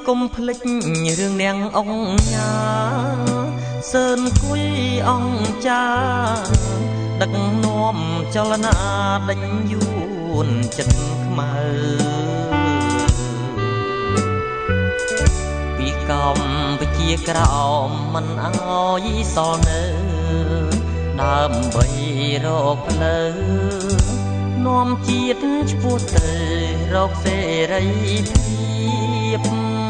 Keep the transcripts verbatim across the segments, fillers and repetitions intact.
ុំភ្លេចរឿងនាងអង្គញ៉ាសឿនគួយអង្គចាដឹកនាំចលនាដេញយួនចិត្តខ្មៅពីកម្ពុជាក្រោមមិនអើយសល់នៅដើម្បីរកផ្លូវនាំជាតិឆ្ពោះទៅរកសេរីភាព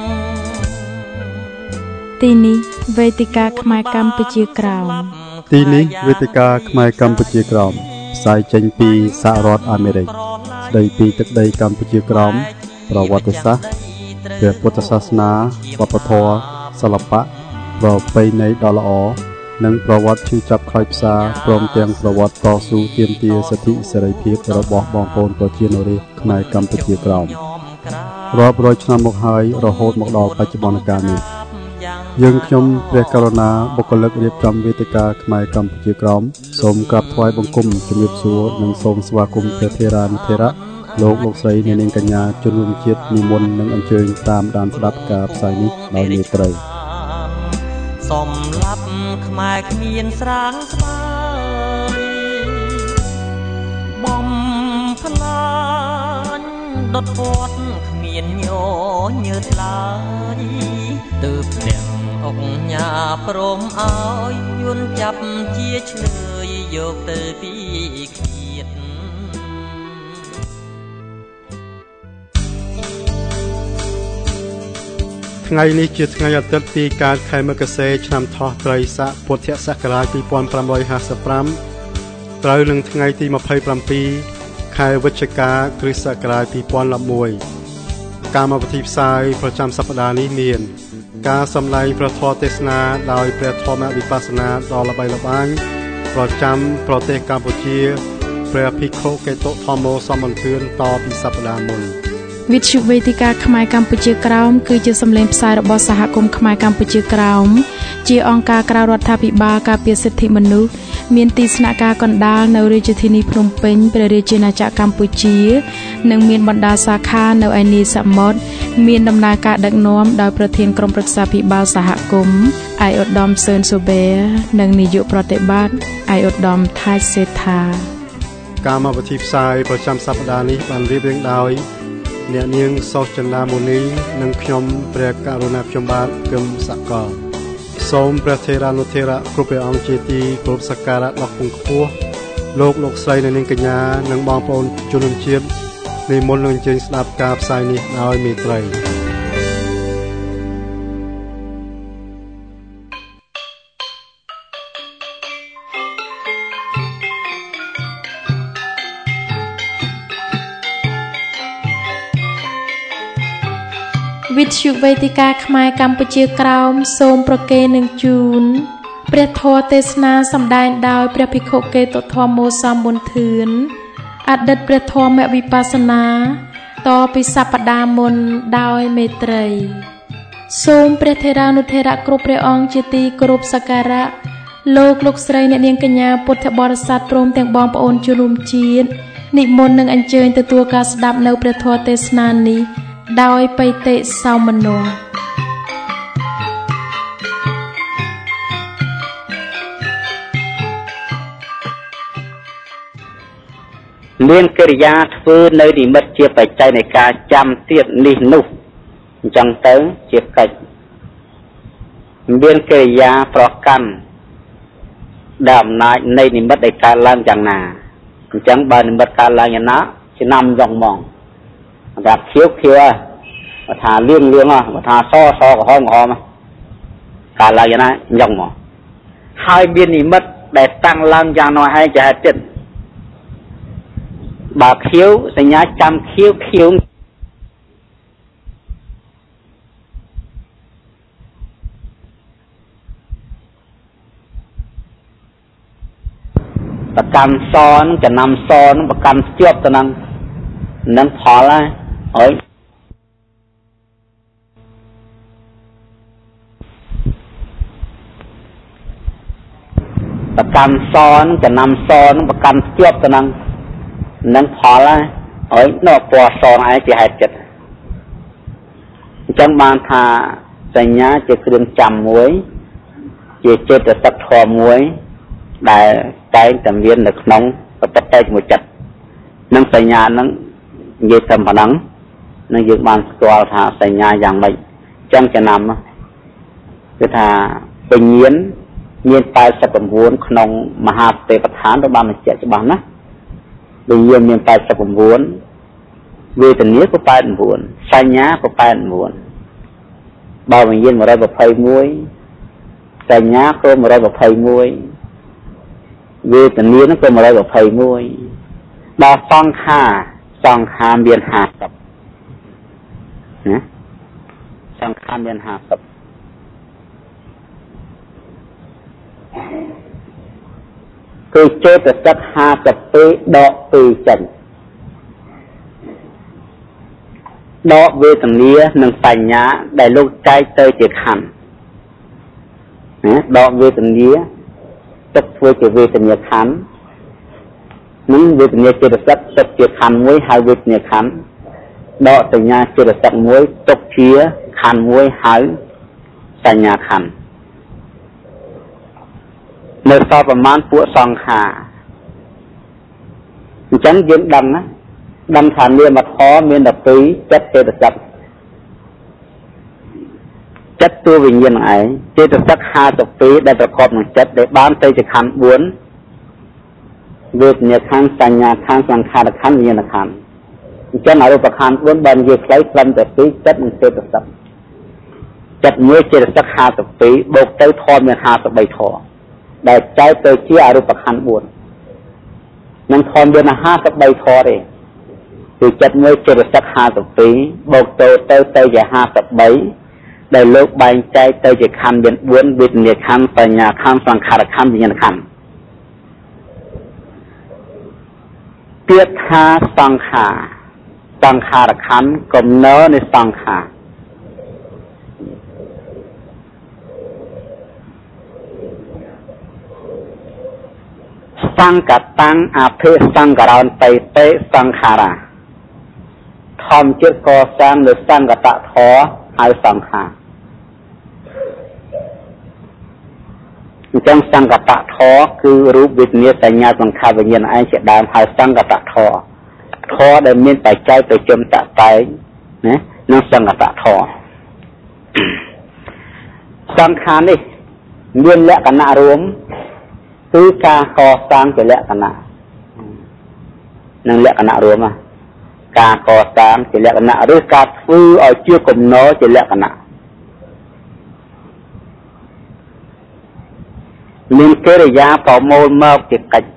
ទីនេះវេទិកាខ្មែរកម្ពុជាក្រោមទីនេះវេទិកាខ្មែរកម្ពុជាក្រោមផ្សាយចេញពីសហរដ្ឋអាមេរិកស្ដីពីទឹកដីកម្ពុជាក្រោមប្រវត្តិសាស្ត្រព្រះពុទ្ធសាសនាវប្បធម៌សិល្បៈប្រពៃណីដ៏ល្អនិងប្រវត្តិឈឺចាប់ខ្លោចផ្សាព្រមទាំងប្រវត្តិតស៊ូទាមទារសិទ្ធិសេរីភាពរបស់បងប្អូនប្រជាជនរាស្ត្រខ្មែរកម្ពុជាក្រោមរាប់រយឆ្នាំមកហើយរហូតមកដល់បច្ចុប្បន្នកាលនេះយើងខ្ញុំព្រះករុណាបុគ្គលិករៀបចំវេទិកាខ្មែរកម្ពុជាក្រោមសូមក្រាបថ្វាយបង្គំជំរាបសួរនិងសូមស្វាគមន៍ព្រះថេរានុថេរៈលោកលោកស្រីអ្នកនាងកញ្ញាជនរួមជាតិនិមន្តនិងអញ្ជើញតាមដានស្ដាប់ការផ្សាយនេះដោយមេត្រីសំឡាប់ខ្មែរគ្មានស្រាងស្មើបំផ្លាញដុតពតគ្មានញញើតឡើយទើបទាំងអង្គញាព្រមឲ្យយួនចាប់ជាឆ្លើយយកទៅពីឃាតថ្ងៃនេះជាថ្ងៃអាទិត្យទីកើតខែមករាឆ្នាំថោះត្រីស័កពុទ្ធសករាជពីរពាន់ប្រាំរយហាសិបប្រាំត្រូវនឹងថ្ងៃទីម្ភៃប្រាំពីរខែវិច្ឆិកាគ្រិស្តសករាជពីរពាន់ដប់មួយកម្មវិធីផ្សាយប្រចាំសប្តាហ៍នេះមានការសម្ដែងព្រះធម៌ទេសនាដោយព្រះធម្មវិបស្សនាដ៏ល្បីល្បាញប្រចាំប្រទេសកម្ពុជាព្រះភិក្ខុកេតុធម្មោសមន្ទឿនតពីសប្តាហ៍មុនវិទ្យុវេទិកាខ្មែរកម្ពុជាក្រោមគឺជាសម្លេងផ្សាយរបស់សហគមន៍ខ្មែរកម្ពុជាក្រោមជាអង្គការក្រៅរដ្ឋាភិបាលការពារសិទ្ធិមនុស្សមានទីស្នាក់ការកណ្ដាលនៅរាជធានីភ្នំពេញព្រះរាជាណាចក្រកម្ពុជានិងមានបណ្ដាសាខានៅឯនីសមុទ្រមានដំណើរការដឹកនាំដោយប្រធានក្រុមប្រឹក្សាភិបាលសហគមន៍ឯកឧត្តមសឿនសូបេនិងនាយកប្រតិបត្តិឯកឧត្តមថៃសេដ្ឋាកម្មវិធីផ្សាយប្រចាំសប្តាហ៍នេះបានរៀបរៀងដោយអ្នកនាងសោចន្ទាមូនីនិងខ្ញុំព្រះករុណាខ្ញុំបាទគឹមសកលសូមព្រះថេរានុថេរៈគ្រប់ព្រះអង្គជាទីគោរពសក្ការៈដ៏ខ្ពង់ខ្ពស់លោកលោកស្រីនិងនាងកញ្ញានិងបងប្អូនជនរួមជាតិនិមន្តនឹងអញ្ជើញស្ដាប់ការផ្សាយនេះដោយមេត្រីវិទ្យុវេទិកាខ្មែរកម្ពុជាក្រោមសូមប្រគេននឹងជូនព្រះធម៌ទេសនាសម្ដែងដោយព្រះភិក្ខុកេតុធម្មោសមន្ទឿនអតីតព្រះធម្មវិបស្សនាតពីសប្តាហ៍មុនដោយមេត្រីសូមព្រះថេរានុថេរៈគ្រប់ព្រះអង្គជាទីគោរពសក្ការៈលោកលោកស្រីអ្នកនាងកញ្ញាពុទ្ធបរិស័ទព្រមទាំងបងប្អូនជនរួមជាតិនិមន្តនឹងអញ្ជើញទទួលការស្ដាប់នៅព្រះធម៌ទេសនានេះដោយបៃតេសោមនស្សលៀនកិរិយាធ្វើនៅនិមិត្តជាបច្ច័យនៃការចាំទៀតនេះនោះអញ្ចឹងទៅជាកិច្ចមានកិរិយាប្រកាន់ដែលអំណាចនៃនិមិត្តដែលកើតឡើងយ៉ាងណាអញ្ចឹងបើនិមិត្តកើតឡើងយ៉ាងណាឆ្នាំយ៉ងហ្មងថាខៀវខៀវបើថាលឿងលឿងបើថាសសក្រហមក្រហមកាលឡើងយ៉ាងណាយ៉ងមកហើយមាននិមិត្តដែលតាំងឡើងយ៉ាងនោះហើយចាហេតុចិត្តបើខៀវសញ្ញាចាំខៀវខៀវប្រកាន់សនចំណាំសនប្រកាន់ជាប់ទៅនឹងនឹងផលហើយប្រកាន់សនចំណាំសនប្រកាន់ជាប់ទៅនឹងនឹងផលហើយនៅពណ៌សនឯជាហេតុចិត្តจังบานทาสัญญาจะเครื่องจำมวยจะเจตสักทอมวยได้ใจจำเวียนหนึ่งน้องก็ตัดใจหมดจัดนั่งสัญญานั่งยืดทำผนังนั่งยืดบานตัวทาสัญญาอย่างไรจังจะนำคือทาเป็นเงียนเงียนไปสับปะรดขนมมหาเตประธานตัวบ้านมันเจ็ดจะบ้านนะเป็นเงียนเงียนไปสับปะรดเวทนี้ก็ไปบุญสัญญาก็ไปบุญบ่าวมันเย็นมาได้แบบไฟมวยสัญญาก็มาได้แบบไฟมวยเวทนี้นั่นก็มาได้แบบไฟมวยดาวซองค่าซองคามเบียนหากับนะซองคามเบียนหากับคือเจตสักหากับเปดอกปีจันดอกเวทนี้หนึ่งสัญญาได้ลูกใจเตยเจ็ดขันนะดอกเวทนี้จะช่วยจะเวทนี้ขันนั้นเวทนี้เจตสักตกเจ็ดขันมวยหายเวทนี้ขันดอกสัญญาเจตสักมวยตกเชียขันมวยหายสัญญาขันเมื่อสอบประมาณพวกสองขาฉันยืนดำนะดำฐานเรียนมาท้อเมียนดับปีจัดเจตสักจัดตัววิญญาณไอเจตสักหาสิบปีได้ประกอบหนึ่งจัดได้บ้านเตยจะขันบุญเวทเนี่ยขันสัญญาขันสังขารขันวิญญาณขันฉันเอาประคันบุญบันเยคล้ายกลันแต่ปีจัดหนึ่งเจตสักจัดเมื่อเจตสักหาสิบปีโบกเตยทอเมียนหาสิบใบทอได้ใจเตยเชี่ยอรูปขันบุญนั่งทอมเดือนห้าสิบใบทอเลยคือจัดเมื่อเจตสักห้าสิบปีโบกเตยเตยเตยจะห้าสิบใบได้โลกใบใจเตยจะขันเดือนบุญวิญญาณขันปัญญาขันสังขารขันวิญญาณขันเปียกขาสังขาสังขารขันกลมเนื้อในสังขาสังกัดตั้งอาเพสังกัดไปเตะสังขาราทอมเจ็ดก่อสร้างหรือสังกัดตะท้อหายสังขาจังสังกัดตะท้อคือรูปวิญญาณสัญญาสังขารวิญญาณไอเจดามหายสังกัดตะท้อท้อได้เมียนไปใจไปจมตะไปนะนั่งสังกัดตะท้อสังขารนี่เรียนและกันนารวมคือการก่อสร้างจะละขณะนั่นละขณะรวมอ่ะการก่อสร้างจะละขณะหรือการฟื้นเอาเชื่อกลมโน้จะละขณะเรียนเกริยาต่อโมลเมื่อเกิดกัน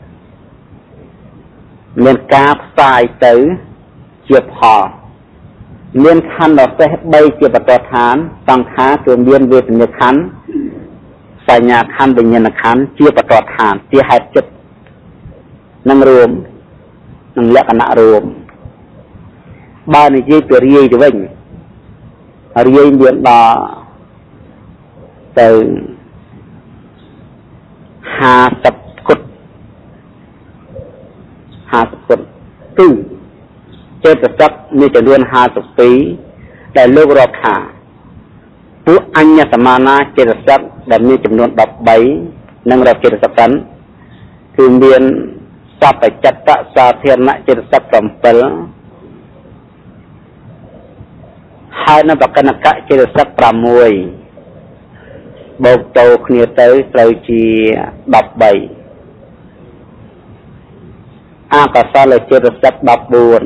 เรียนการสายตื้อเจียบห่อเรียนคันดอกเสใบเจียบประธานสังขารตัวเรียนเวทนาขันสัญญาขันวิญญาณขันเชื่อประกอบฐานที่หายจุดนั่งรวมนั่งละขณะรวมบ้านนี้จีเปรียจะวิ่งเรียนเดือนต่อแต่หาสับกุดหาสับกุดตึ้งเจตสักนี่จะเรียนหาสับปีแต่โลกรอบขาผู้อัญญสมานาเจตสักแบบนี้จำนวนดับใบนั่งรับเจตสักนั้นคือเรียนสัพพจัตตะสาเทียนะเจตสักสมเปลหายนับกันนักเจตสักปรามวยโบกโตขณีเตยเตยจีดับใบอากาศเลยเจตสักดับบุญ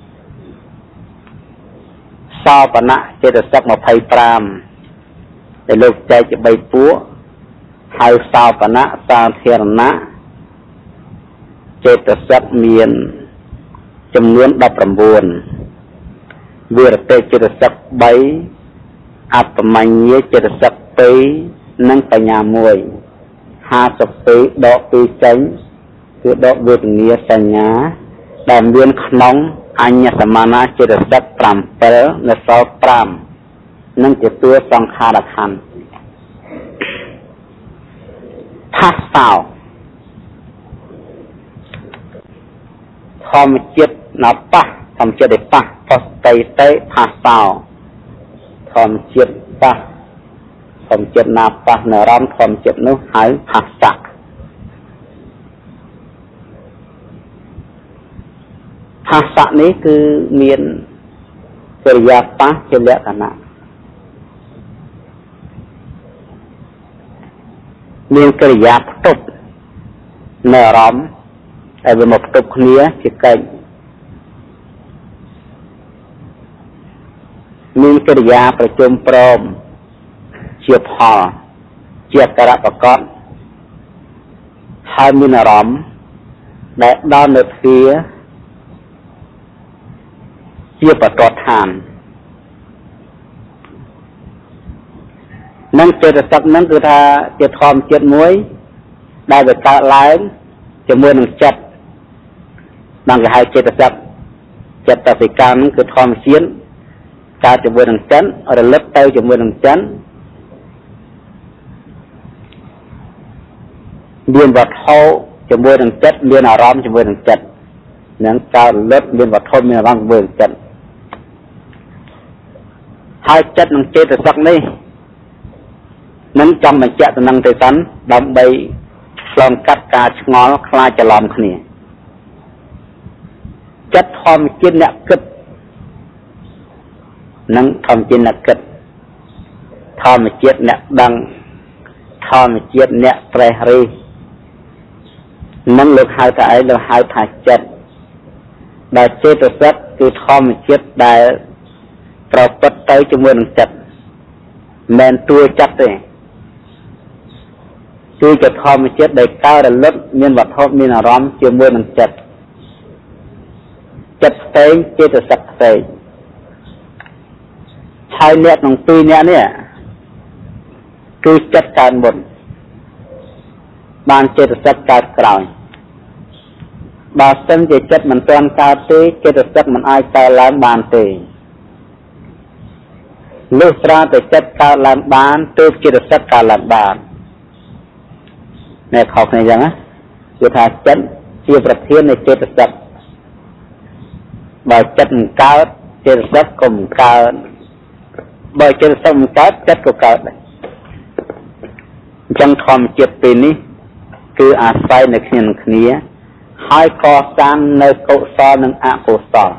สาวปณะเจตสักมาไพ่ปรามแต่โลกใจจะใบปัวหายสาวปณะสาเทียนะเจตสักเมียนจำนวนดับประมวลเวรเตเจตสักใบอัปมัญเยเจตสักเปนั่งปัญญามวยหาสักเปดอกปีจังคือดอกเวทเนียสัญญาดำเรียนขนมอัญญสมานาเจตสักปรามเปลและสาวปรามนั่งจะตัวสังขารขันท่าสาวทอมจิตนับปะทำเจดิปะพอไตเตะท่าสาวทធម្មជាតិប៉ះធម្មជាតិណាប៉ះនៅអារម្មណ៍ធម្មជាតិនោះហៅផាសៈផាសៈនេះគឺមានកិរិយាប៉ះជាលក្ខណៈមានកិរិយាផ្ទុកនៅអារម្មណ៍តែវាមកផ្ទុកគ្នាជាកិច្ចមានកិរិយាប្រជុំព្រមជាផលជាអក្ខរប្រកបហើយមានអារម្មណ៍ដែលដល់នៅទ្វាជាបតឋាននឹងចេតសិកហ្នឹងគឺថាជាធម្មជាតិមួយដែលវាកើតឡើងជាមួយនឹងចិត្តបានគេហៅចេតសិកចិត្តសិកាហ្នឹងគឺធម្មជាតិកើតជាមួយនឹងចិត្តរលឹកទៅជាមួយនឹងចិត្តមានវត្ថុជាមួយនឹងចិត្តមានអារម្មណ៍ជាមួយនឹងចិត្តនឹងកើតរលឹកមានវត្ថុមានអារម្មណ៍ជាមួយនឹងចិត្តហើយចិត្តនឹងចេតសិកនេះនឹងចាំបញ្ជាក់ទៅនឹងទៅសិនដើម្បីឆ្លងកាត់ការឆ្ងល់ខ្លាចច្រឡំគ្នាចិត្តធម្មជាតិអ្នកគិតនឹងធម្មជាតិអ្នកគិតធម្មជាតិអ្នកដឹងធម្មជាតិអ្នកប្រេះរិះនឹងលោកហៅថាអីលោកហៅថាចិត្តដែលចេតសិកគឺធម្មជាតិដែលប្រព្រឹត្តទៅជាមួយនឹងចិត្តមិនតួចិត្តទេគឺជាធម្មជាតិដែលកើតរលឹកមានវត្ថុមានអារម្មណ៍ជាមួយនឹងចិត្តចិត្តផ្សេងចេតសិកផ្សេងហើយអ្នកក្នុងពីរអ្នកនេះគឺចិត្តកើតមុនបានចេតសិកកើតក្រោយបើសិនជាចិត្តមិនទាន់កើតទេចេតសិកមិនអាចកើតឡើងបានទេលុះត្រាតែចិត្តកើតឡើងបានទើបចេតសិកកើតឡើងបានអ្នកខុសគ្នាអញ្ចឹងណាគឺថាចិត្តជាប្រធាននៃចេតសិកបើចិត្តមិនកើតចេតសិកក៏មិនកើតបើចេតសិកមិនកើតចិត្តក៏កើតដែរអញ្ចឹងធម្មជាតិពេលនេះគឺអាស្រ័យនៅគ្នានឹងគ្នាហើយកសាងនៅកុសលនិងអកុសល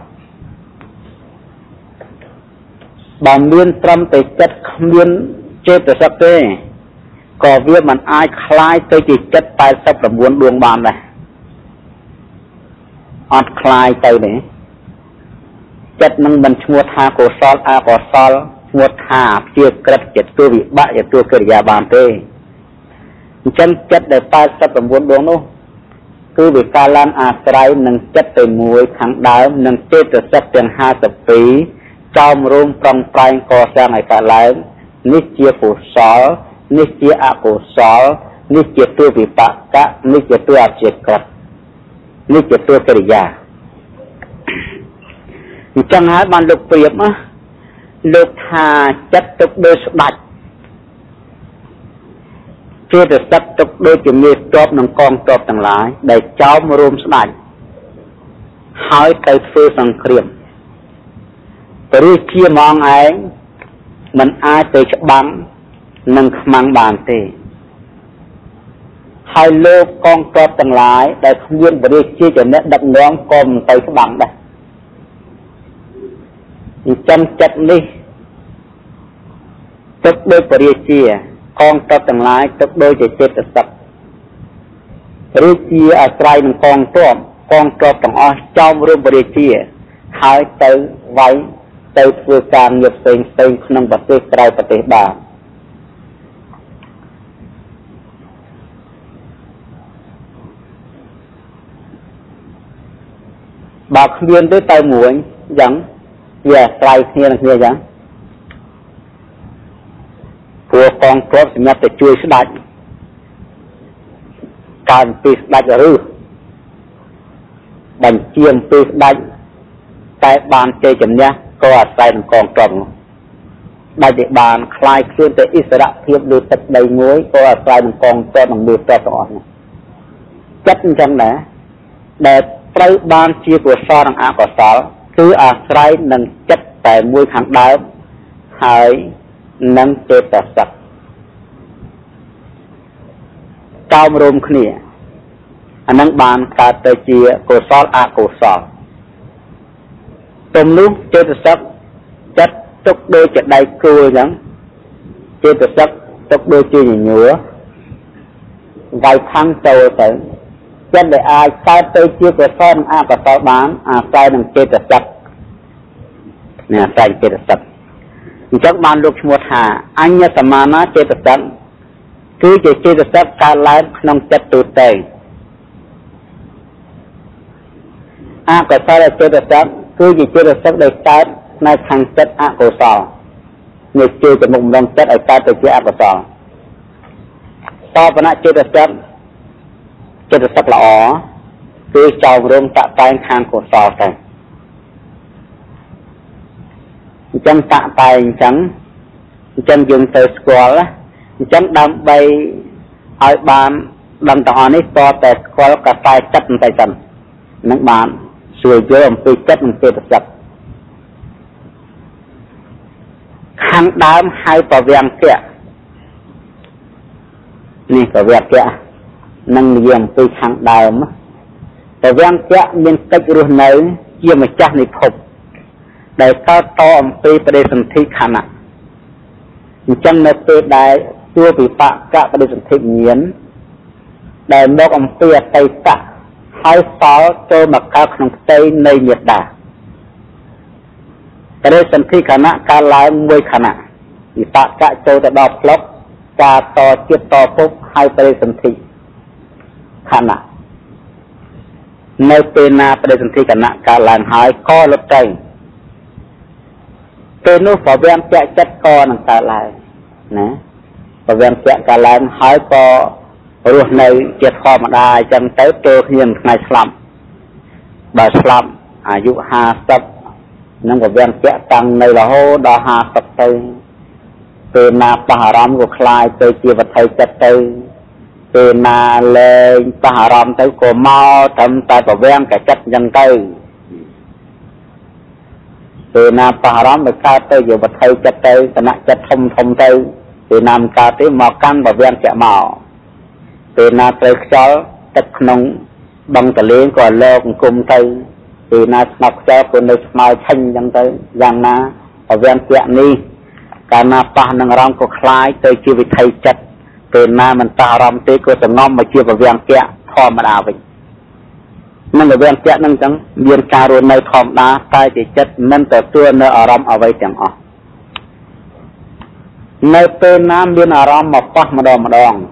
បើមានត្រឹមតែចិត្តគ្មានចេតសិកទេក៏វាមិនអាចคล้ายទៅជាចិត្តแปดสิบเก้าដួងបានដែរអត់คล้ายទៅទេចិត្តនឹងមិនឈ្មោះថាកុសលអកុសលឈ្មោះថាជាក្រិតជាទួវិបាកជាទួកិរិយាបានទេអញ្ចឹងចិត្តដែលแปดสิบเก้าដួងនោះគឺវាកាលឡើងអាស្រ័យនឹងចិត្តតែមួយខាងដើមនិងចេតសិកទាំងห้าสิบពីរចោមរួមប្រឹងប្រែងកសាងឲ្យកើតឡើងនេះជាកុសលនេះជាអកុសលនេះជាទួវិបាកៈនេះជាទួអជាក្រិតនេះជាទួកិរិយាអញ្ចឹងហើយបានលោកប្រៀបណាលោកថាចិត្តទុកដូចស្ដាច់ចេតសិកទុកដូចជាមេស្ទប់នឹងកងទ័ពទាំងឡាយដែលចោមរួមស្ដាច់ហើយទៅធ្វើសង្គ្រាមឬជាហ្មងឯងមិនអាចទៅច្បាំងនឹងខ្មាំងបានទេហើយលោកកងទ័ពទាំងឡាយដែលគ្មានបរិយាជាចំណេះដឹកនាំក៏មិនទៅច្បាំងដែរអញ្ចឹងចិត្តនេះទឹកដូចបរិយាជាកងទ័ពទាំងឡាយទឹកដូចជាចេតសិកឬជាអាស្រ័យនឹងកងទ័ពកងទ័ពទាំងអស់ចោមរួមបរិយាជាហើយទៅវាយទៅធ្វើការងារផ្សេងផ្សេងក្នុងប្រទេសក្រៅប្រទេសបានបើគ្មានទេទៅមួយអញ្ចឹងវាអាស្រ័យគ្នានឹងគ្នាអញ្ចឹងព្រោះកងទ័ពសម្រាប់តែជួយស្ដេចការអំពីស្ដេចឬបញ្ជាអំពីស្ដេចតែបានជ័យជំនះក៏អាស្រ័យនឹងកងទ័ពនោះស្ដេចដែលបានคลายខ្លួនទៅអិសរភាពលើទឹកដីមួយក៏អាស្រ័យនឹងកងទ័ពនិងមេទ័ពទាំងអស់នេះចិត្តអញ្ចឹងដែរដែលត្រូវបានជាកុសលនិងអកុសលគឺអាស្រ័យនឹងចិត្តតែមួយខាងដើមហហើយនឹងចេតសិកតោមរួមគ្នាអានឹងបានកើតទៅជាកុសលអកុសលទំនោះចេតសិកចិត្តទុកដូចជាដៃគោអញ្ចឹងចេតសិកទុកដូចជាញញួរវាយខាងចូលទៅចិត្តដែលអាចកើតទៅជាកុសលអកុសលបានអាស្រ័យនឹងចេតសិកនេះអាស្រ័យចេតសិកអញ្ចឹងបានលោកឈ្មោះថាអញ្ញសមាណាចេតសិកគឺជាចេតសិកកើតឡើងក្នុងចិត្តទូទៅអកុសលចេតសិកគឺជាចេតសិកដែលកើតនៅខាងចិត្តអកុសលនេះជាចំណុចម្ដងចិត្តឲ្យកើតទៅជាអកុសលតបនៈចេតសិកចេតសិកល្អគឺចោលរងតតែងខាងកុសលទៅអញ្ចឹងតតែងអញ្ចឹងអញ្ចឹងយើងទៅស្គាល់អញ្ចឹងដើម្បីឲ្យបានដឹងទាំងអស់នេះតតែស្គាល់កសែចិត្តបន្តិចសិននឹងបានស្រួលយល់អំពីចិត្តនិងចេតសិកខាងដើមហៅពវាំងគៈនេះពវាំងគៈនឹងនិយាយអំពីខាងដើមពវាំងគៈមានកិច្ចរស់នៅជាម្ចាស់នៃភពដែលកើតតអំពីបដិសន្ធិខណៈអញ្ចឹងនៅពេលដែលទួវិបកៈបដិសន្ធិមានដែលមកអំពីអតីតៈហើយសល់ចូលមកកើតក្នុងផ្ទៃនៃមេត្តាបដិសន្ធិខណៈកើតឡើងមួយខណៈវិបកៈចូលទៅដល់ផ្លុកការតជាតិតភពហើយបដិសន្ធិខណៈនៅពេលណាបដិសន្ធិខណៈកើតឡើងហើយក៏លុបទៅពេលនោះពវាំងគៈចិត្តក៏នឹងកើតឡើងណាពវាំងគៈកើតឡើងហើយក៏រស់នៅជាធម្មតាអញ្ចឹងទៅចូលគ្នានឹងថ្ងៃស្លាប់បើស្លាប់អាយុห้าสิบនឹងពវាំងគៈតាំងនៅរហូតដល់ห้าสิบទៅពេលណាបោះអារម្មណ៍ក៏คล้ายទៅជាវត្ថុចិត្តទៅពេលណាលែងបោះអារម្មណ៍ទៅក៏មកត្រឹមតែពវាំងកចិត្តអញ្ចឹងទៅពេលណាបោះអារម្មណ៍ទៅកើតទៅជាវត្ថុចិត្តទៅគណៈចិត្តធំធំទៅពេលណាមិនកើតទេមកកាន់ពវាំងគៈមកពេលណាត្រូវខ្យល់ទឹកក្នុងបឹងទលេងក៏លោកអង្គមទៅពេលណាស្ងប់ខ្យល់ក៏នៅស្មៅឆេញអញ្ចឹងទៅយ៉ាងណាពវាំងគៈនេះកាលណាប៉ះនឹងអារម្មណ៍ក៏คล้ายទៅជាវិថីចិត្តពេលណាមិនប៉ះអារម្មណ៍ទេក៏សំងំមកជាពវាំងគៈធម្មតាវិញនឹងពវាំងគៈនឹងអញ្ចឹងមានការរស់នៅធម្មតាតែជាចិត្តមិនទទួលនៅអារម្មណ៍អ្វីទាំងអស់នៅពេលណាមានអារម្មណ៍មកប៉ះម្ដងម្ដង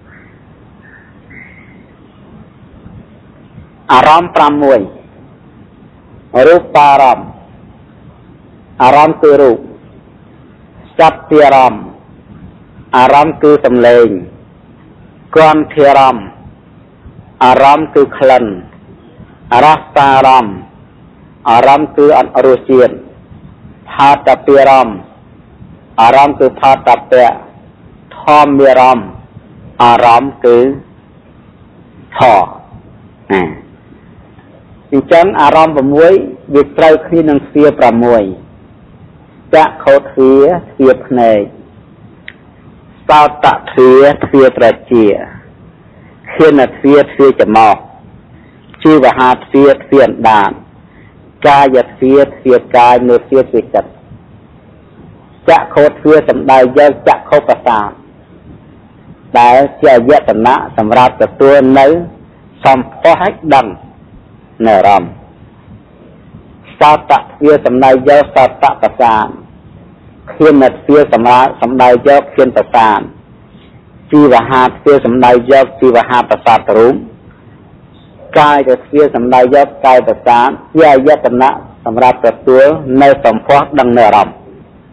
អារម្មណ៍ប្រាំមួយរូបអារម្មណ៍អារម្មណ៍គឺរូបសត្វជាអារម្មណ៍អារម្មណ៍គឺសំឡេងគន្ធធាអារម្មណ៍អារម្មណ៍គឺក្លិនរសអារម្មណ៍អារម្មណ៍គឺអត់រសជាតិផាតពិអារម្មណ៍អារម្មណ៍គឺផាតពៈធម្មអារម្មណ៍អារម្មណ៍គឺធម៌ណាអញ្ចឹងអារម្មណ៍៦វាត្រូវគ្នានឹងទ្វារ៦ចក្ខុទ្វារទ្វារភ្នែកសោតទ្វារទ្វារត្រជាឃានទ្វារទ្វារច្រមុះជីវហាទ្វារទ្វារអណ្ដាតកាយទ្វារទ្វារកាយនៅទ្វារទ្វារចិត្តចក្ខុទ្វារសំដៅយកចក្ខុប្រសាទដែលជាអយតនៈសម្រាប់ទទួលនៅសម្ផស្សឲ្យដឹងនៅអារម្មណ៍សោតទ្វារសំដៅយកសោតប្រសាទឃានទ្វារសម្រាប់សំដៅយកឃានប្រសាទជីវហាទ្វារសំដៅយកជីវហាប្រសាទរូបកាយទ្វារសំដៅយកកាយប្រសាទជាអយតនៈសម្រាប់ទទួលនៅសម្ផស្សដឹងនៅអារម្មណ៍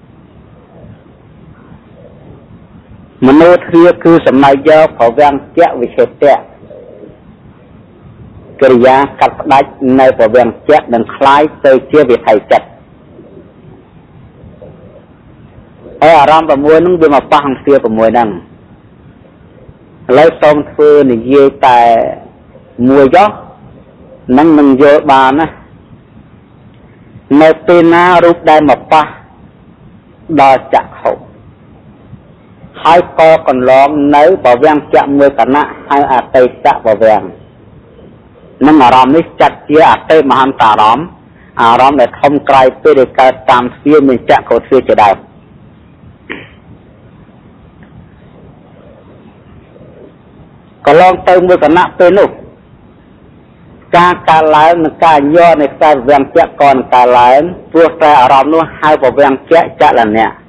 មនោទ្វារគឺសំដៅយកភវង្គៈវិឆេតៈកិរិយាកាត់ផ្ដាច់នៅភវង្គៈនឹងคล้ายទៅជាវិថីចិត្តហើយអារម្មណ៍6ហ្នឹងវាមកប៉ះអង្គទ្វារ6ហ្នឹងឥឡូវសូមធ្វើនិយាយតែមួយចុះនឹងមិនយល់បានណានៅពេលណារូបដែលមកប៉ះដល់ចក្ខុហើយក៏កន្លងនៅបវាំងចៈមួយគណៈហើយអតីតបវាំងនឹងអារម្មណ៍នេះចាត់ជាអតិមហន្តអារម្មណ៍អារម្មណ៍ដែលធំក្រៃពេលដែលកើតតាមទ្វារមានចក្ខុទ្វារជាដើមកន្លងទៅមួយគណៈពេលនោះការកើតឡើងនិងការញ័រនៃខ្សែវាំងចក្ខក៏នឹងកើតឡើងព្រោះតែអារម្មណ៍នោះហៅវាំងចក្ខចលនៈ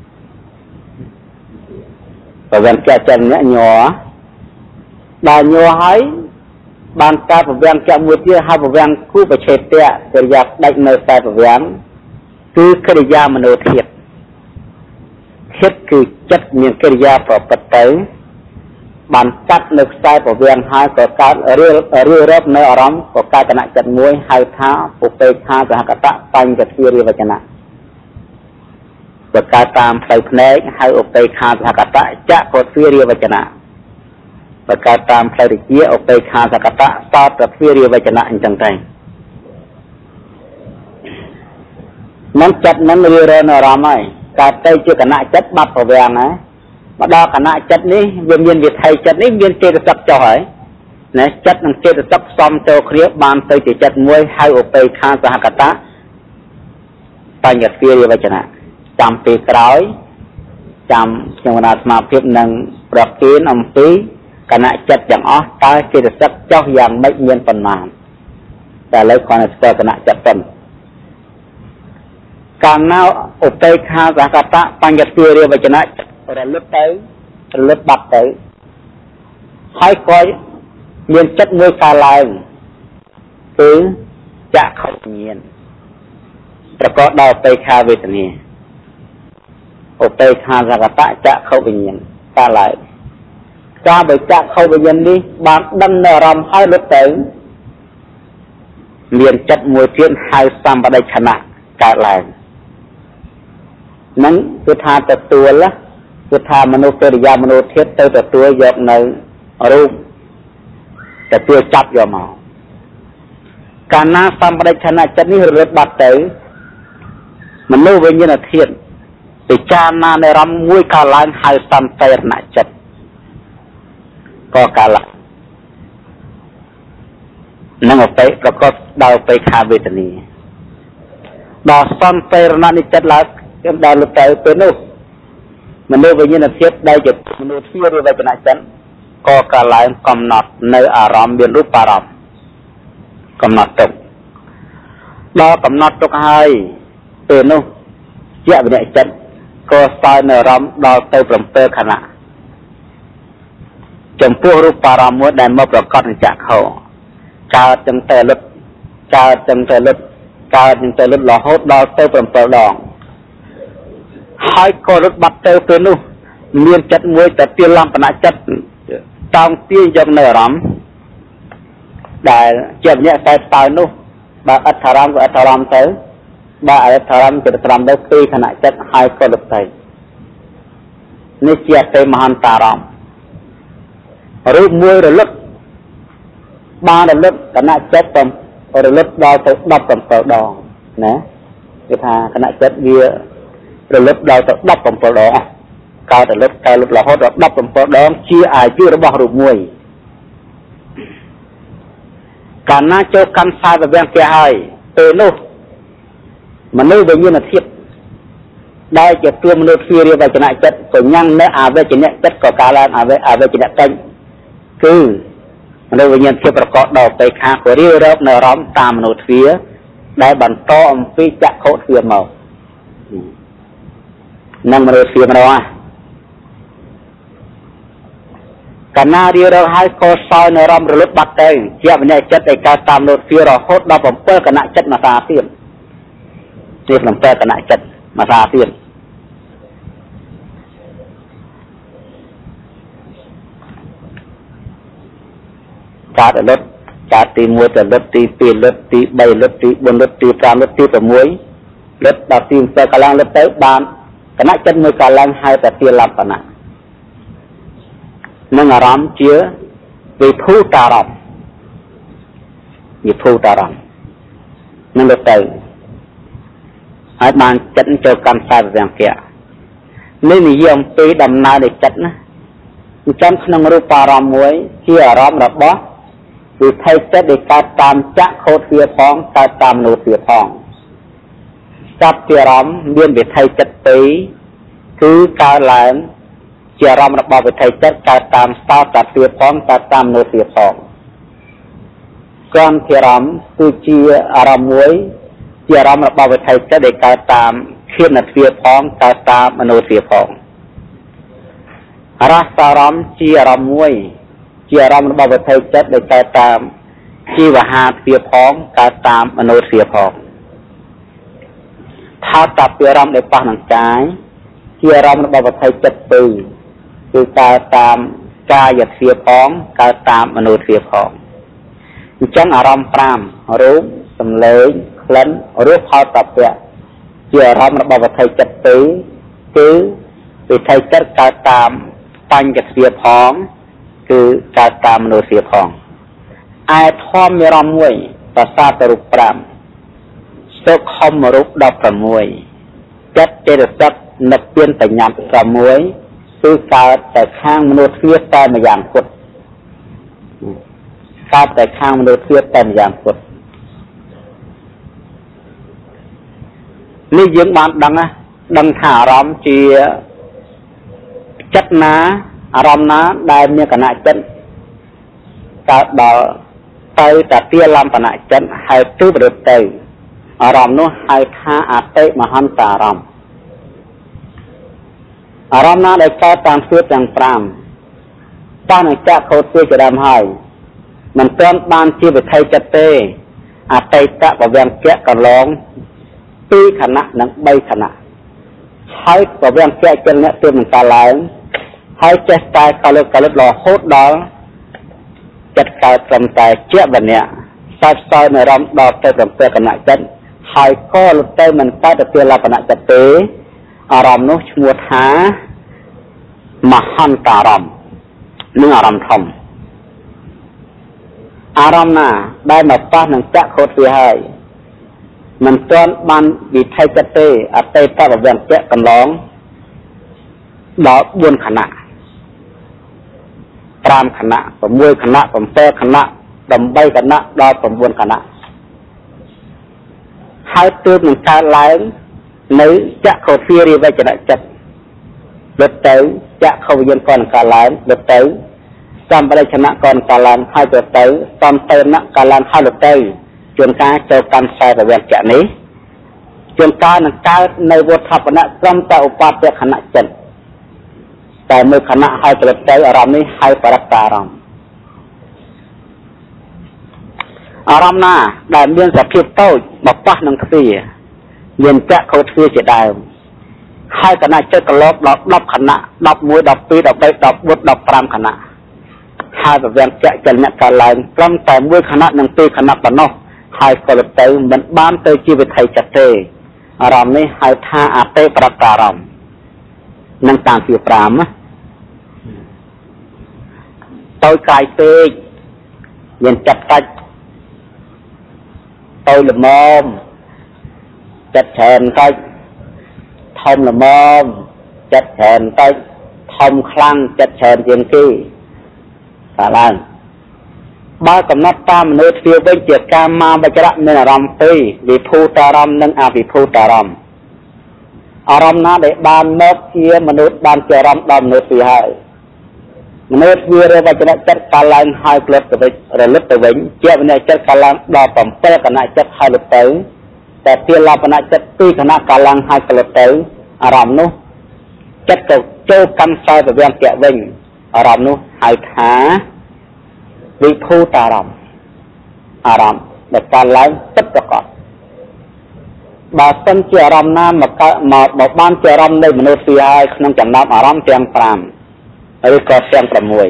វាំងចក្ខចលនៈញ័រដល់ញ័រហើយបានកើតវាំងចក្ខមួយទៀតហៅវាំងគូបច្ឆេតៈកិរិយាស្ដេចនៅខ្សែវាំងគឺកិរិយាមនោធាតុចិត្តគឺចិត្តមានកិរិយាប្រព្រឹត្តទៅបានកាត់នៅខ្សែពវាំងហើយក៏កើតរឿរឿរត់នៅអារម្មណ៍ក៏កើតគណៈចិត្តមួយហៅថាឧបេក្ខាសហកតៈបញ្ចទ្វារិវចនៈក៏កើតតាមផ្លូវភ្នែកហៅឧបេក្ខាសហកតៈចក្ខុទ្វារិវចនៈក៏កើតតាមផ្លូវវិជ្ជាឧបេក្ខាសហកតៈសោតទ្វារិវចនៈអញ្ចឹងទៅនឹងចិត្តនឹងរឿរនៅអារម្មណ៍ហើយកើតទៅជាគណៈចិត្តបាត់ពវាំងហើយមកដល់គណៈចិត្តនេះវាមានវិថីចិត្តនេះមានចេតសិកចុះហើយណាចិត្តនិងចេតសិកផ្សំចូលគ្នាបានទៅជាចិត្តមួយហៅឧបេក្ខាសហកតៈបញ្ញទ្វារិវចនៈចាំពេលក្រោយចាំខ្ញុំណាស្មារតីនឹងប្រទានអំពីគណៈចិត្តទាំងអស់តើចេតសិកចុះយ៉ាងម៉េចមានប៉ុន្មានតែឥឡូវគ្រាន់តែស្គាល់គណៈចិត្តប៉ុណ្ណឹងកាលណាឧបេក្ខាសហកតៈបញ្ញទ្វារិវចនៈរលឹកទៅរលឹកបាត់ទៅហើយក៏មានចិត្តមួយកើតឡើងគឺចក្ខុវិញ្ញាណប្រកបដោយឧបេក្ខាវេទនាឧបេក្ខាសហកតៈចក្ខុវិញ្ញាណកើតឡើងការបើចក្ខុវិញ្ញាណនេះបានដឹងនៅអារម្មណ៍ហើយលុបទៅមានចិត្តមួយទៀតហៅសម្បដិឆណៈកើតឡើងនឹងគឺថាទទួលគឺថាមនុស្សកិរិយាមនោធាតុទៅទទួលយកនៅរូបទទួលចាប់យកមកកាលណាសម្បដិឆណៈចិត្តនេះរលត់បាត់ទៅមនុស្សវិញ្ញាណធាតុពិចារណានៅអារម្មណ៍មួយកើតឡើងហៅសន្តេរណចិត្តក៏កើតឡើងនឹងអតិប្រកបដោយឧបេក្ខាវេទនាដល់សន្តេរណនិចិត្តឡើងខ្ញុំដល់លុបទៅពេលនោះមនុស្សវិញ្ញាណធាតុដែលជាមនុស្សទ្វារិវចនៈចិត្តក៏កើតឡើងកំណត់នៅអារម្មណ៍មានរូបអារម្មណ៍កំណត់ទុកដល់កំណត់ទុកហើយពេលនោះជាវិញ្ញាណចិត្តក៏ស្ទាយនៅអារម្មណ៍ដល់ទៅ7ខណៈចំពោះរូបអារម្មណ៍មួយដែលមកប្រកបនឹងចក្ខុកើតចឹងតែលុបកើតចឹងតែលុបកើតចឹងតែលុបរហូតដល់ទៅ7ដងហើយក៏រត់បាត់ទៅពេលនោះមានចិត្តមួយតែទាលំបណៈចិត្តតោងទាញយកនៅអារម្មណ៍ដែលជាវិញ្ញាណតែស្ទាយនោះបើអត្ថអារម្មណ៍ក៏អត្ថអារម្មណ៍ទៅបើអត្ថអារម្មណ៍ទៅត្រង់ទៅពីខណៈចិត្តហើយក៏លុបទៅនេះជាអតិមហន្តអារម្មណ៍រូបមួយរលឹកបានរលឹកគណៈចិត្តរលឹកដល់ទៅ17ដងណាគេថាគណៈចិត្តវារលឹកដល់ទៅ17ដងកើតរលឹកតែលុបរហូតដល់17ដងជាអាយុរបស់រូបមួយកាលណាចូលកម្មសាយវាំងគេហើយពេលនោះមនុស្សវិញ្ញាណធាតុដែលជាទួមនុស្សទ្វារិវចនៈចិត្តក៏ញ៉ាំងនៅអវេជ្ជនៈចិត្តក៏កើតឡើងអវេអវេជ្ជនៈចិត្តគឺមនុស្សវិញ្ញាណធាតុប្រកបដោយឧបេក្ខាក៏រៀបរាប់នៅអារម្មណ៍តាមមនុស្សទ្វារដែលបន្តអំពីចក្ខុទ្វារមកនឹងមនុស្សទ្វារម្ដងកាលណារៀបរាប់ហើយក៏សោយនៅអារម្មណ៍រលត់បាត់ទៅជាវិញ្ញាណចិត្តដែលកើតតាមមនុស្សទ្វាររហូតដល់7គណៈចិត្តមកសាទៀតជា7គណៈចិត្តមកសាទៀតកើតលុតកើតទី1ទៅលុតទី2លុតទី3លុតទី4លុតទី5លុតទី6លុតដល់ទី7កន្លងលុតទៅបានគណៈចិត្តមួយកន្លងហើយតែទាលំបណៈនឹងអារម្មណ៍ជាវិភូតារម្មណ៍វិភូតារម្មណ៍នឹងលុតទៅហើយបានចិត្តចូលកម្មសាយវាំងគៈនេះនិយាយអំពីដំណើរនៃចិត្តណាអញ្ចឹងក្នុងរូបអារម្មណ៍មួយជាអារម្មណ៍របស់វិថីចិត្តដែលកើតតាមចក្ខុទ្វាផងកើតតាមមនោទ្វាផងសត្វជាអារម្មណ៍មានវិថីចិត្តពីរគឺកើតឡើងជាអារម្មណ៍របស់វិថីចិត្តកើតតាមសោតទ្វាផងកើតតាមមនោទ្វាផងគំជាអារម្មណ៍គឺជាអារម្មណ៍មួយជាអារម្មណ៍របស់វិថីចិត្តដែលកើតតាមខៀនទ្វាផងកើតតាមមនោទ្វាផងរសអារម្មណ៍ជាអារម្មណ៍មួយជាអារម្មណ៍របស់វិថីចិត្តដែលកើតតាមជីវហាទ្វាផងកើតតាមមនោទ្វាផងថាតពីអារម្មណ៍ដែលប៉ះនឹងកាយជាអារម្មណ៍របស់វិថីចិត្តពីរគឺកើតតាមកាយទ្វាផងកើតតាមមនោទ្វាផងអញ្ចឹងអារម្មណ៍ប្រាំរូបសម្លេងក្លិនរសផលតពៈជាអារម្មណ៍របស់វិថីចិត្តពីរគឺវិថីចិត្តកើតតាមបញ្ញទ្វាផងគឺកើតតាមមនោទ្វាផងឯធម្មអារម្មណ៍មួយប្រសាទរូបប្រាំសុខមរូបដប់ប្រាំមួយចិត្តចេតសិកនឹកពានបញ្ញាប្រាំមួយគឺកើតតែខាងមនោទ្វាតែម្យ៉ាងគត់កើតតែខាងមនោទ្វាតែម្យ៉ាងគត់នេះយើងបានដឹងណាដឹងថាអារម្មណ៍ជាចិត្តណាអារម្មណ៍ណាដែលមានគណៈចិត្តកើតដល់ទៅតាទាលំបណៈចិត្តហើយទើបរត់ទៅអារម្មណ៍នោះហៅថាអតិមហន្តអារម្មណ៍អារម្មណ៍ណាដែលកើតតាមទិសទាំងប្រាំតោះនឹងចាក់ខូចជាដើមហើយមិនទាន់បានជាវិថីចិត្តទេអតីតបវង្គៈកន្លងពីរខណៈនិងបីខណៈហើយបវង្គៈចិត្តអ្នកទើបនឹងកើតឡើងហើយចេះតែកលឹកកលឹករហូតដល់ចិត្តកើតត្រឹមតែជាវណ្ណៈសោតសោយនៅរំដល់ទៅ7គណៈចិត្តហើយក៏លុតទៅមិនកើតទៅជាលបណៈចិត្តទេអារម្មណ៍នោះឈ្មោះថាមហន្តអារម្មណ៍នឹងអារម្មណ៍ធំអារម្មណ៍ណាដែលមកប៉ះនឹងចក្ខុទ្វាហើយមិនទាន់បានវិថីចិត្តទេអតីតបវង្គៈកន្លងដល់បួនខណៈប្រាំខណៈ6ខណៈ7ខណៈ8ខណៈដល់9ខណៈហើយទើបនឹងកើតឡើងនៅចក្ខុទ្វារិវចនៈចិត្តលុតទៅចក្ខុវិញ្ញាណក៏នឹងកើតឡើងលុតទៅសម្បរិជ្ជណៈក៏នឹងកើតឡើងហើយទៅទៅសំតេណៈកើតឡើងហើយលុតទៅជួនកាលចូលកម្មខ្សែរវង្គៈនេះជួនកាលនឹងកើតនៅវត្ថបណៈត្រឹមតែឧបទខណៈចិត្តតែមើលខណៈហើយទៅទៅអារម្មណ៍នេះហើយបរតអារម្មណ៍អារម្មណ៍ណាដែលមានសភាពតូចមកប៉ះនឹងទ្វាមានចក្ខុទ្វាជាដើមហើយគណៈចិត្តកលបដល់10ខណៈ11 12 13 14 15ខណៈហើយប្រវត្តិចលនៈកាលឡើងត្រឹមតែមួយខណៈនិងពីរខណៈប៉ុណ្ណោះហើយក៏ទៅមិនបានទៅជាវិថីចិត្តទេអារម្មណ៍នេះហៅថាអតិបរតអារម្មណ៍នឹងតាមជាប្រាំណាទៅកាយពេកមានចិត្តកាច់ទៅល្មមចិត្តច្រើនកាច់ធំល្មមចិត្តច្រើនកាច់ធំខ្លាំងចិត្តច្រើនជាងគេកាលឡើងបើកំណត់តាមមនោទ្វាវិញជាកាមាវចរៈមានអារម្មណ៍ពីរវិភូតអារម្មណ៍និងអវិភូតអារម្មណ៍អារម្មណ៍ណាដែលបានមកជាមនុស្សបានជាអារម្មណ៍ដល់មនោទ្វាហើយមនោទ្វារវចនៈចិត្តកាលឡើងហើយផ្លិតទៅវិញរលឹកទៅវិញជាវិន័យចិត្តកាលឡើងដល់7គណៈចិត្តហើយលុបទៅតែទាលបណៈចិត្តពីរគណៈកាលឡើងហើយផ្លិតទៅអារម្មណ៍នោះចិត្តទៅចូលកម្មខ្សែពវង្គៈវិញអារម្មណ៍នោះហៅថាវិភូតអារម្មណ៍អារម្មណ៍ដែលកាលឡើងពិតប្រាកដបើសិនជាអារម្មណ៍ណាមកមកមកបានជាអារម្មណ៍នៃមនោទ្វាហើយក្នុងចំណោមអារម្មណ៍ទាំង5ឬក៏ទាំង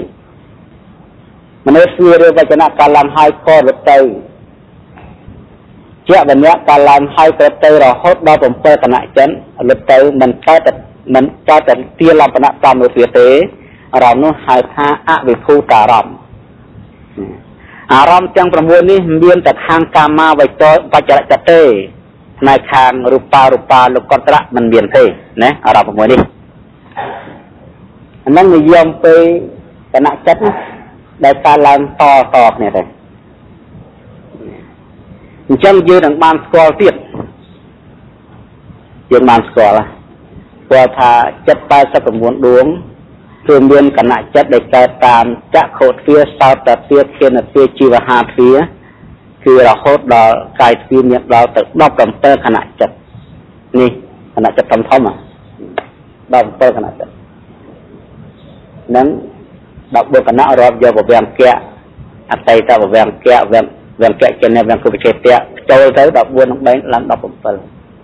6មនោទ្វារវចនៈកាលឡើងហើយក៏លុបទៅជាវិញ្ញាណកាលឡើងហើយក៏ទៅរហូតដល់7គណៈចិនលុបទៅមិនកើតមិនកើតតែទាលបណៈតាមមនោទ្វាទេអារម្មណ៍នោះហៅថាអវិភូតអារម្មណ៍អារម្មណ៍ទាំង6នេះមានតែខាងកាមាវចរវចរៈចិត្តទេផ្នែកខាងរូបារូបាលោកតរៈមិនមានទេណាអារម្មណ៍6នេះ anh đang người dân về cái nặng chất đại ta làm to to này đây chân dư đằng ban score tiếp dương ban score là qua thà chất ba sao cũng muốn đuống thường biên cả nặng chất để ta tàn chắc khổ phía sau ta phía kia là phía chi và hai phía khi là hốt đó cài phía miệng đó tự đọc cầm tơ khả nặng chất nè khả nặng chất tâm thông à đọc tơ khả nặng chất nâng đọc bộ khả nặng rồi giờ vào vẹn kẹ à tay ta vào vẹn kẹ vẹn vẹn kẹ trên này vẹn cứ bị chết kẹ trôi tới đọc buôn nó bánh làm đọc cầm tơ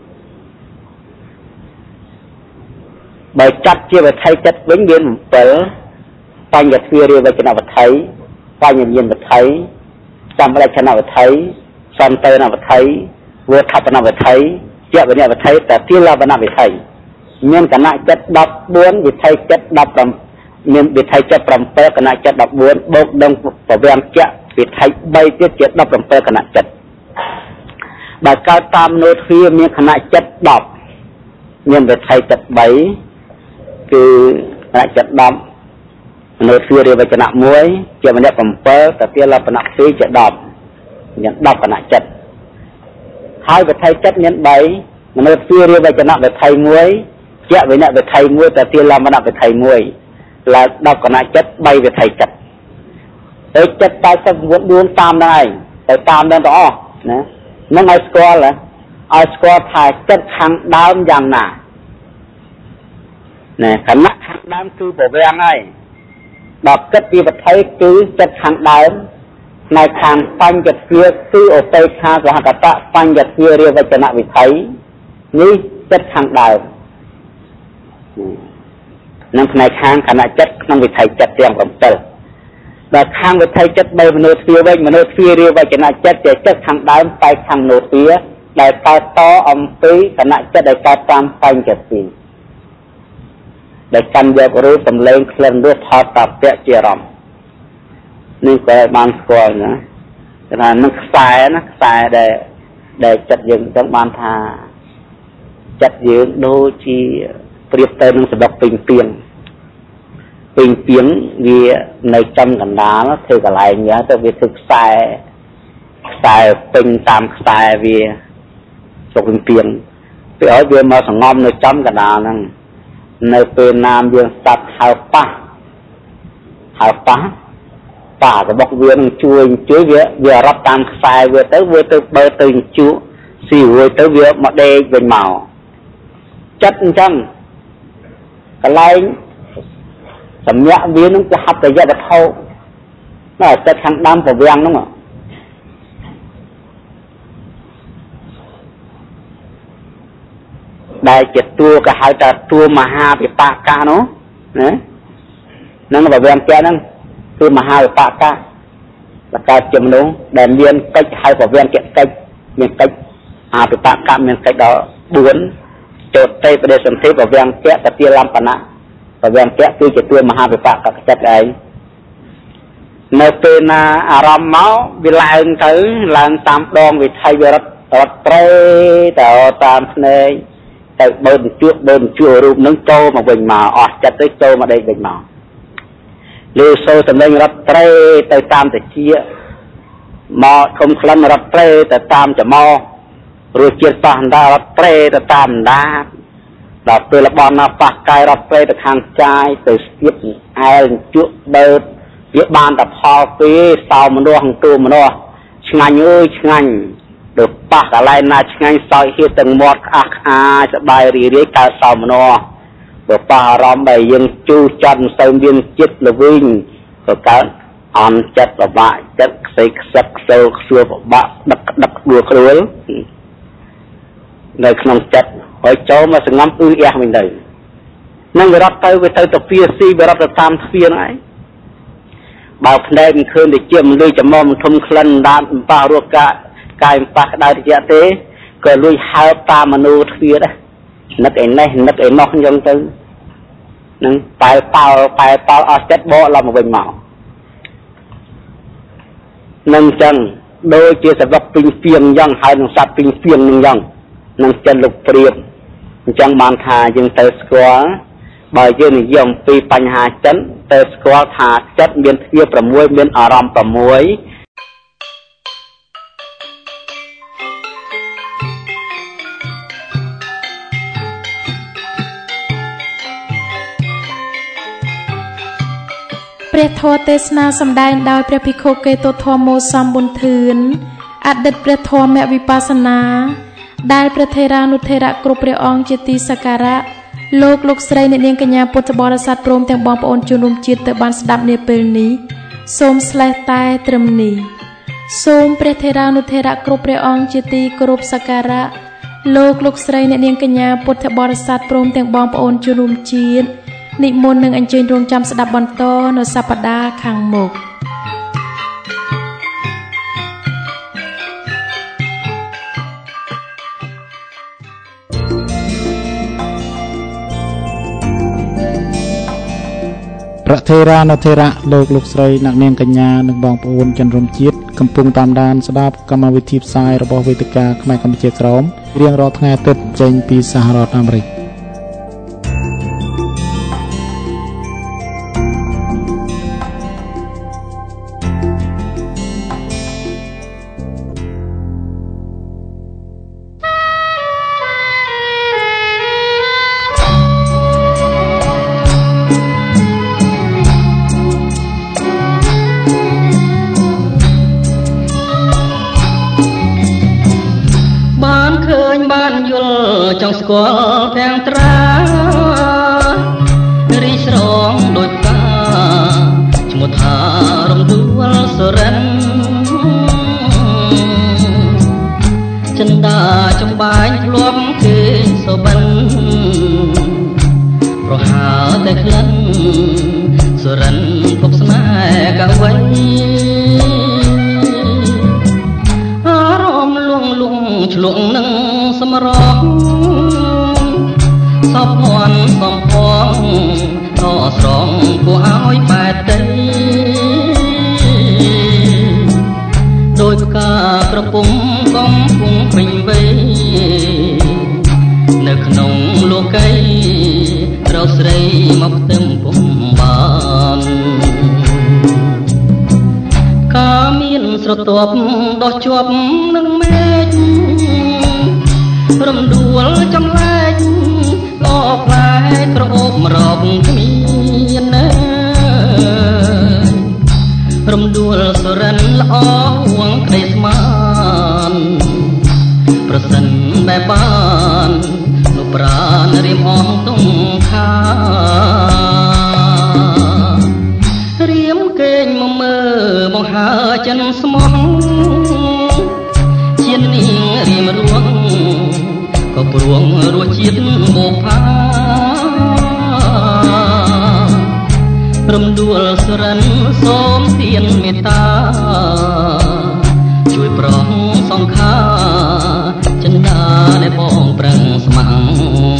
bởi chắc chưa phải thay chất vĩnh viễn một tớ ta nhật phía riêng về cho nào phải thấy ta nhìn nhìn phải thấy xong ở đây cho nào phải thấy xong tơ nào phải thấy vừa thập nào phải thấy chợ với nào phải thấyแต่ที่เราnào phải thấy nhưng cả nại chất đọc bốn vì thay chất đọc làm nhưng vì thay chất làm tơ cả nại chất đọc bốn bốc đông và vẹn chợ vì thay bay tiết chất đọc làm tơ cả nại chất bà cao tam nốt phía nhưng cả nại chất đọc nhưng vì thay chất bảyคือขณะจัดดอมมนุษย์เรียกว่าขณะมวยจะมันได้ผมเปิดแต่เพียงเราขณะฟีจะดอมอย่างดอมขณะจัดท้ายไปไทยจัดเน้นใบมนุษย์เรียกว่าขณะไปไทยมวยจะไปเนี่ยไปไทยมวยแต่เพียงเราขณะไปไทยมวยแล้วดอมขณะจัดใบไปไทยจัดไอ้จัดไปสักวันดวงตามได้แต่ตามได้ต่อนะนั่นไอ้สกอร์เหรอไอ้สกอร์ถ่ายจัดครั้งดาวอย่างหนาnè khả năng hàng đám cứ bộ về ngay đọc kết đi vật thấy cứ chất hàng đám này hàng phanh giật phía cứ ở tây xa của hàng cả tạ phanh giật phía riêng về cho nạ bị thấy như chất hàng đám nên này hàng khả năng chất năng bị thấy chất riêng cầm tờ và hàng bị thấy chất bay mà nốt phía bên mà nốt phía riêng về cho nạ chất để chất hàng đám tay hàng nốt phía đại ta to âm phí khả năng chất đại ta tam phanh giật phía để căn về của rùi tầm lên lên đứa thọ tập vẽ chia rộng nên có bàn score nữa cho nên nó sai nó sai để để chặt dựng trong bàn thà chặt dựng đôi chi priệp tên nó sẽ đọc bình tiền bình tiếng vìในจำกันดาnóคืออะไรเงี้ยแต่vì thực sai sai bình tam sai vì đọc bình tiền vì ở bên mà thằng ngonในจำกันดานั่นในเป็นนามเวียงสัตว์หาป้าหาป้าป้าก็บอกเวียงช่วยช่วยเวียเวียรับตามสายเวียtớiเวียtớiเบอร์ตึงจุสี่เวียtớiเวียมาเดย์เป็นเมาจัดจังก็ไล่สำยักเวียนั่งจะหับแต่ยาบัดเท่าน่าจะทางดำกับเวียงนั่งอ่ะได้เจ็ดตัวก็หายจากตัวมหาปิปากาเนาะนะนั่นแบบเวียนแก่นั่นตัวมหาปิปากาแล้วก็จำนวนแดนเวียนก็หายแบบเวียนแก่ก็เวียนก็อาปิปากาเวียนก็ดอกบุญโจทย์ใจประเดี๋ยวสันติแบบเวียนแก่แต่เตียลำปนะแบบเวียนแก่คือจะตัวมหาปิปากาจัดไอ้ในเป็นอารมณ์เมาวิลาอึ้งถือหลังตามดองวิทัยรัตรัตเตรแต่ตามในแต่เดินชั่วเดินชั่วรูปนึงโตมาเป็นมาอ๋อจัดได้โตมาได้เป็นมาเลี้ยวโซ่แต่เดินรับเตะแต่ตามแต่เชี่ยมอคมคลันรับเตะแต่ตามจะมอรู้เจียตานได้รับเตะแต่ตามได้ดับเปลือกบอลนาปากกายรับเตะแต่ทางใจแต่เสียบไอ้ชั่วเดินเยอะบานแต่พอปีสาวมันรัวของตัวมันรัวช่างเอ้ยช่างđược bác cả lại na ngay sau khi từng một ác a sẽ bài rì rì cả sau mà nó được bà rõm bày dân chu chân sơn viên chết là vinh rồi cả on chất và bại chất xây sắc sâu xưa và bạc đập đập đùa khối nơi không chất hỏi cháu mà sẽ ngắm ư e mình đây năng ngườiรับtới với tới tập phía si vớiรับtập tam phía này bảo đây mình khơi để chiêm lui cho mong thông khăn đan bao ruột cảกายปากได้ที่เตะก็ลุยหาตามนุษย์เฟียดนักเอ็นนี่นักเอ็นนอกยังตึงนั่งไปเป่าไปเป่าเอาเซ็ตโบเรามาเป็นหมอนั่งจังโดยเจสบักปิงเฟียงยังหายนังสับปิงเฟียงนึงยังนั่งจันลุกเปรียบจังบานทายังเตะสกัวបើយើងនិយាយអំពីបញ្ហាចិត្តទៅស្គាល់ថាចិត្តមានទ្វារប្រាំមួយមានអារម្មណ៍ប្រាំមួយព្រះធម៌ទេសនាសម្ដែងដោយព្រះភិក្ខុកេតុធម្មោសម្ប៊ុនធឿនអតីតព្រះធម្មវិបស្សនាដែលព្រះថេរានុថេរៈគ្រប់ព្រះអង្គជាទីសក្ការៈលោកលោកស្រីអ្នកនាងកញ្ញាពុទ្ធបរិស័ទព្រមទាំងបងប្អូនជនរួមជាតិទៅបានស្ដាប់នាពេលនេះសូមស្លេះតែត្រឹមនេះសូមព្រះថេរានុថេរៈគ្រប់ព្រះអង្គជាទីគោរពសក្ការៈលោកលោកស្រីអ្នកនាងកញ្ញាពុទ្ធបរិស័ទព្រមទាំងបងប្អូនជនរួមជាតិនិមន្តនឹងអញ្ជើញរងចាំស្ដាប់បន្តនៅសប្តាហ៍ខាងមុខព្រះថេរានុថេរៈលោកលោកស្រីអ្នកនាងកញ្ញានិងបងប្អូនជនរួមជាតិកំពុងតាមដានស្ដាប់កម្មវិធីផ្សាយរបស់វេទិកាខ្មែរកម្ពុជាក្រោមរៀងរាល់ថ្ងៃអាទិត្យចេញពីសហរដ្ឋអាមេរិកចង់ស្គាល់ទាំងត្រារីស្រងដូចផ្កាឈ្មោះថារំដួលសរិនចិនដាចំបាញ់ធ្លាប់គេសបិនប្រហើតែក្លិនសរិនភពស្នេហ៍កវីអារម្មណ៍លួងលួងឆ្លងនឹងសម្រស់សពភ័ណ្ឌសំផងតស្រងគួរឲ្យបែកទៅដោយផ្កាក្រពុំកំពុងពេញវ័យនៅក្នុងលោកីរកស្រីមកផ្ទឹមពុំបានកាមានស្រទាប់ដោះជាប់នឹងមេឃរំដួលចម្លែកក៏ផ្លែក្រអូបរកគ្មានណារំដួលសរិនល្អវងក្តីស្មានប្រសិនបែបបាននោះប្រាណរៀមអងទុំខារៀមកេងមកមើលបង្ហើចិនស្មោះជានាងរៀមរួងក៏ព្រួងរសជាតិបូផារំដួលសរិនសូមទានមេត្តាជួយប្រងសង្ខាចិនដាដែលបងប្រឹងស្ម័គ្រ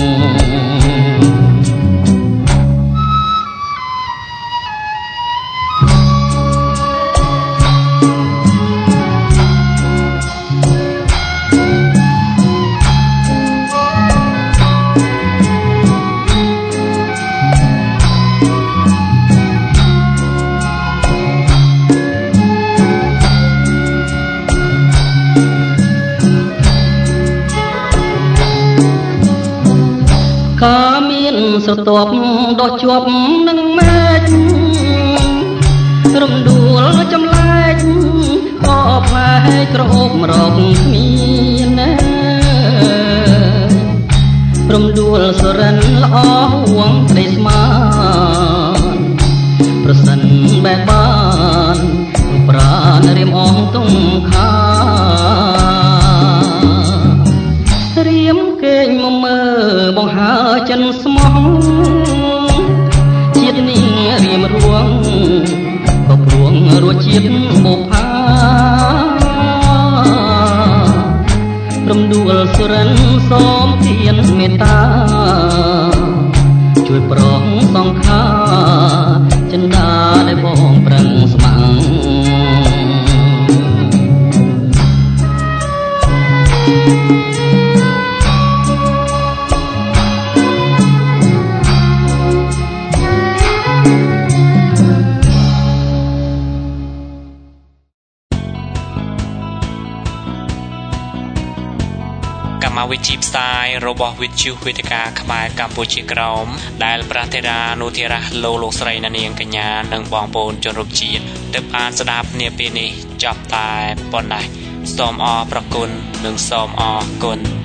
កាមានស្រទាប់ដោះជាប់នឹងមេឃរំដួលចម្លែកក៏ផ្លែក្រអូបរកគ្មានណារំដួលសរិនល្អវងក្តីស្មានប្រសិនបែបបានប្រាណរៀមអងទុំខារៀមកេងមកមើលបង្ហើចិនស្មោះជាតិនាងរៀមរួងក៏ព្រួងរសជាតិបូផារំដួលសរិនសូមទានមេត្តាជួយប្រងសង្ខាចិនដាដែលបងប្រឹងស្ម័គ្រកម្មវិធីផ្សាយរបស់វិទ្យុវេទិកាខ្មែរកម្ពុជាក្រោមដែលប្រធានានុធារៈលោកលោកស្រីនាងកញ្ញានិងបងប្អូនជនរួមជាតិទើបបានស្ដាប់នាពេលនេះចប់តែប៉ុណ្ណេះសូមអរព្រគុណនិងសូមអរគុណ